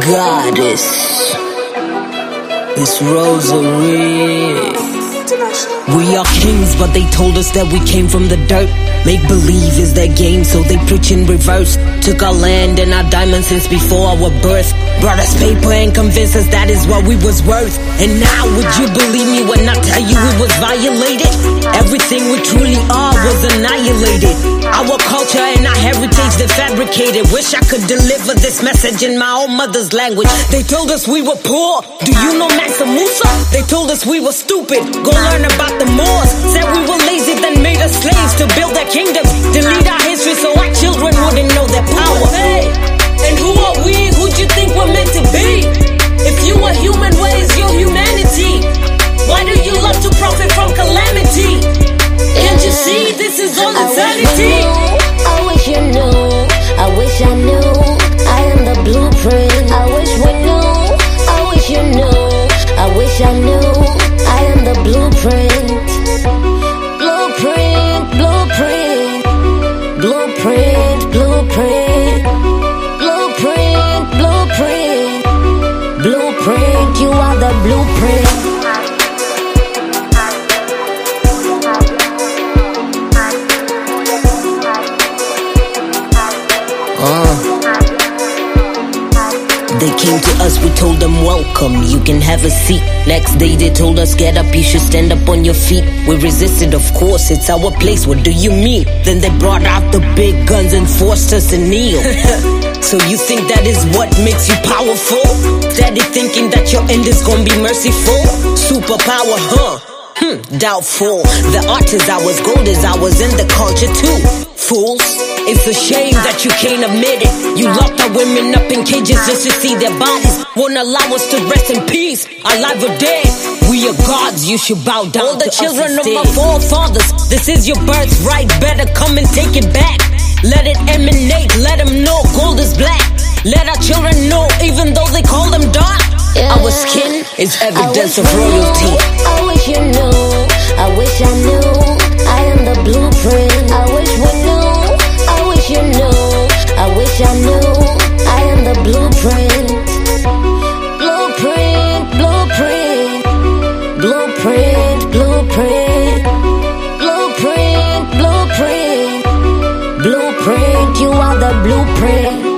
goddess. This rosary. We are kings, but they told us that we came from the dirt. Make believe is their game, so they preach in reverse. Took our land and our diamonds since before our birth. Brought us paper and convinced us that is what we was worth. And now would you believe me when I tell you we was violated? Everything we truly are was annihilated. Our culture and our heritage they fabricated. Wish I could deliver this message in my own mother's language. They told us we were poor. Do you know Mansa Musa? They told us we were stupid. Go learn about the Moors. Said we were lazy, then made us slaves to build their kingdoms. Delete our history so our children wouldn't know their power. Hey, and who are we? Who'd you think we're meant to be? If you are human, where is your humanity? Why do you love to profit from calamity? Can't you see this is all insanity? I wish you knew, I wish I knew, I am the blueprint. I wish we knew, I wish you knew, I wish I knew, I am the blueprint. Blueprint, blueprint, blueprint, blueprint, blueprint, blueprint, blueprint, you are the blueprint. They came to us, we told them welcome, you can have a seat. Next day they told us get up, you should stand up on your feet. We resisted, of course, it's our place, what do you mean? Then they brought out the big guns and forced us to kneel. So you think that is what makes you powerful? Steady thinking that your end is gonna be merciful? Superpower, huh? Doubtful. The art is ours, gold is ours, and the culture too. Fools, it's a shame that you can't admit it. You locked our women up in cages just to see their bodies. Won't allow us to rest in peace, alive or dead. We are gods, you should bow down. All the children of my forefathers, this is your birthright. Better come and take it back. Let it emanate, let them know gold is black. Let our children know, even though they call them dark, our skin is evidence of royalty. I wish you knew, I wish I knew, I am the blueprint. I wish we knew, I wish you knew, I wish I knew, I am the blueprint. Blueprint, blueprint, blueprint, blueprint, blueprint, blueprint, blueprint, you are the blueprint.